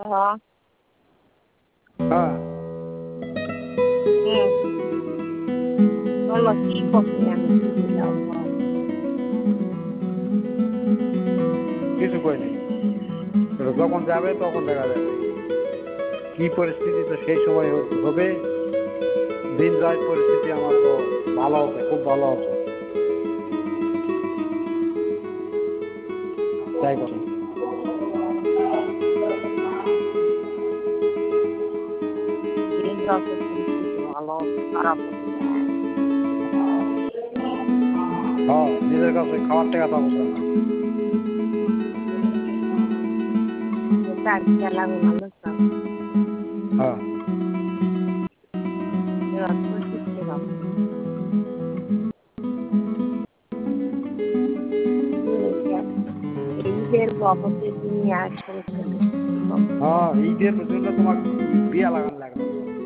হ্যাঁ। হ্যাঁ বলো কি করছি আমি কিছু কই নেই, যখন যাবে তখন দেখা যাবে কি পরিস্থিতি, তো সেই সময় হবে। দিন যায়, পরিস্থিতি আমার তো ভালো হবে, খুব ভালো হবে, তাই বলো। ভালো খারাপ হ্যাঁ, নিজের কাছে খাওয়ার টাকা পাবো না। লাগবে মানুষ হ্যাঁ ঈদের বাবদের নিয়ে আসলে হ্যাঁ, ঈদের জন্য তোমার বিয়া লাগানো লাগলো,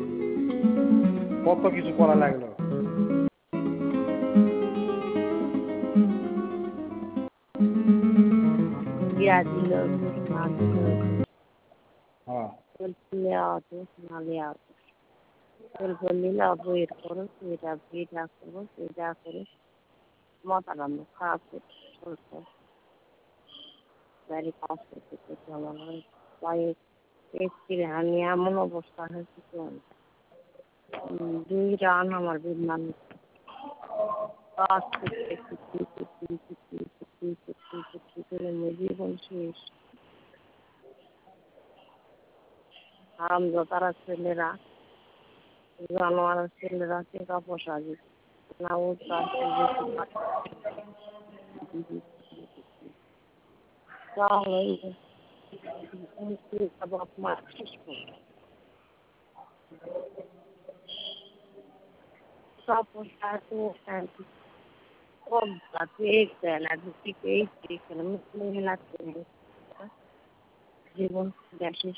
কত কিছু করা লাগলো। বিয়া দিল না দিল হ্যাঁ বইয়ের করো এটা বিয়েটা করবো সেটা করে মাথাটা খারাপ করছে বাড়ি কাজ করতে আমার পায়ে আমি এমন অবস্থা হয়েছে দুই রান আমার বিমান কাজ করতে জীবন শেষ। তারা ছেলেরা জানোয়ার ছেলেরা টাকা পয়সা না ও বাপ মা শেষ করে সব পয়সা তো কম एक জীবন শেষ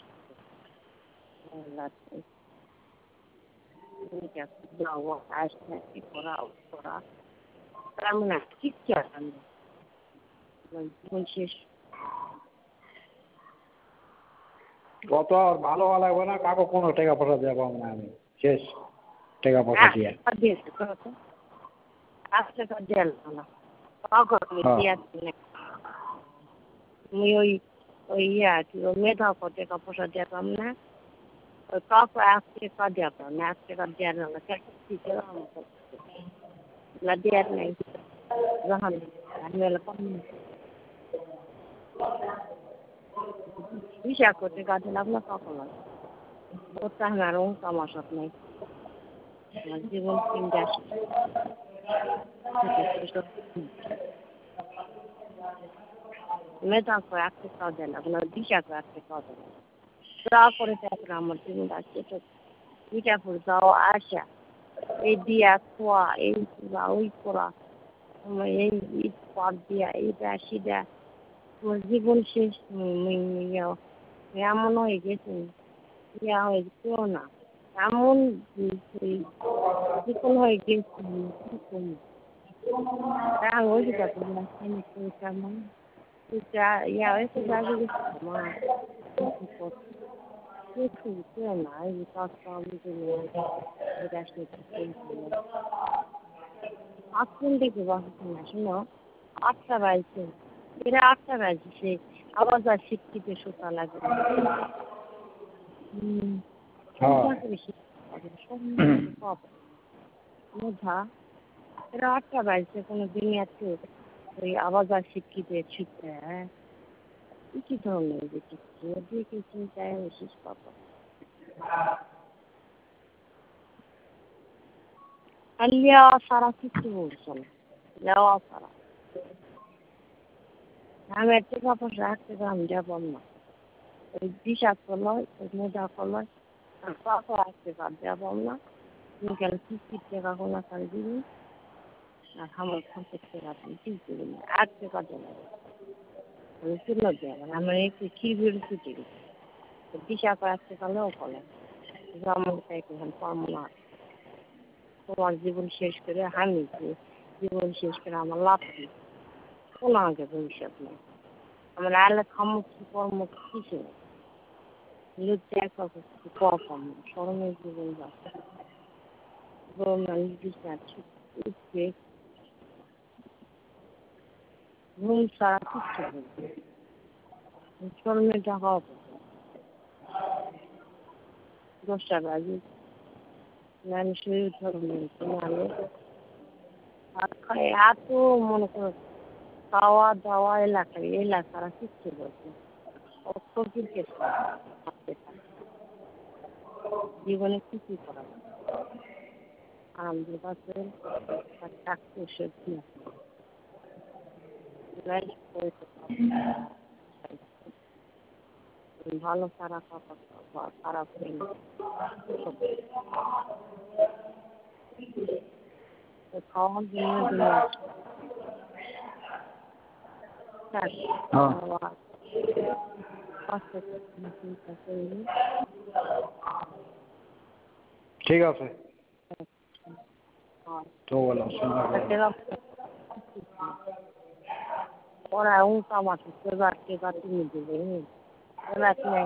তেমন ঠিক জীবন শেষ। কত আর ভালো লাগবে না, কাকু কোনো টাকা পয়সা দেওয়া পাবো না আমি, শেষ টাকা পয়সা দিয়ে। মেধা টাকা পয়সা দিতাম না, ওই কাকু 1 টাকা দিতাম না, 1 টাকা দেওয়ার দেওয়ার নাই যখন হিসাব করতে কাজে লাগলো তখন করতে হবে আর আমার সাথে নাই আমার জীবন চিন্তা মেধা করে 1 টাকাও দেয় না, কোনো দিশা করে 1 টাকাও দেয় না, যা করে তারপরে আমার জীবনটা কেটে মিঠাপুর যাওয়া আসা এই দিয়া খোয়া এই করা ওই করা এই ঈদ পার দিয়া এইটা সেটা তোমার জীবন শেষ। এমন হয়ে গেছে ইয়া হয়ে কেউ না এমন বিকল হয়ে গেছে ইয়া হয়েছে না এই কাজ আজকে দেখে বাসছে না শোনো 8টা বাজছে, এরা 8টা বাজছে সে আবার যা শিক্ষিত সুতা লাগে মেধা এরা 8টা বাজছে কোনো দুনিয়াতে ওই আওয়াজ আর শিক্ষিত শিখতে হ্যাঁ কি ধরনের দেখি চিন্তায় শেষ পাবো আলিয়া সারা কিছু বলছে না দেওয়া সারা আমি টাকা পয়সা 1 টাকা আমি দেবো না ওই দিশা করলো ওই মেধা করলো কাকু 1 টাকা দেবো না তুমি কেন কিস্তির টাকা কোনো কাল দিবি আর আমার 50 টাকা তুমি ঠিক দেবেন 1 টাকা দেবো আমি তুলে দেবেন আমার একটু খিবির ছুটে গেছে দিশা করে 1 টাকা লেও করলো আমার চাইতে পারবো না তোমার জীবন শেষ করে আমি জীবন শেষ করে আমার লাভ কি কোনো আগে ভবিষ্যৎ নেই আমার আলে খামুক কর্ম কিছু নেই লুচি এক কম শরমের জীবন যাচ্ছে গরম মানুষ যাচ্ছে উঠছে ঘুম সারা কিচ্ছু করবে শরমের টাকা 10টা বাজে মানুষের ধর্মের নামে আর খায় এত মনে করো খাওয়া দাওয়া এলাকারা কিচ্ছু করছে অত ক্রিকেট জীবনে কিছুই করা আনন্দের কাছে আর চাকরি সত্যি ভালো খারাপ খারাপ খাওয়ার জন্য ঠিক আছে তো বলো ওরা un camacho que va a tener